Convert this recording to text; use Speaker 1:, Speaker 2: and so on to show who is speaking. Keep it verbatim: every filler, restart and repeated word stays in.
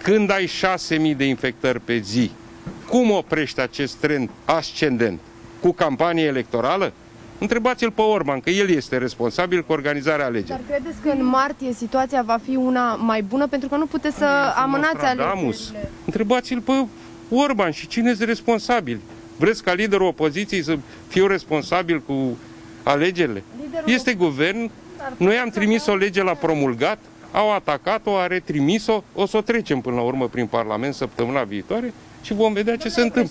Speaker 1: Când ai șase mii de infectări pe zi, cum oprești acest trend ascendent? Cu campanie electorală? Întrebați-l pe Orban, că el este responsabil cu organizarea alegerilor.
Speaker 2: Dar credeți că în martie situația va fi una mai bună? Pentru că nu puteți să amânați alegerile.
Speaker 1: Întrebați-l pe Orban și cine este responsabil. Vreți ca liderul opoziției să fie responsabil cu alegerile? Liderul este guvern. Noi am trimis o lege la promulgat, au atacat-o, a retrimis-o, o să o trecem până la urmă prin Parlament săptămâna viitoare și vom vedea ce se întâmplă.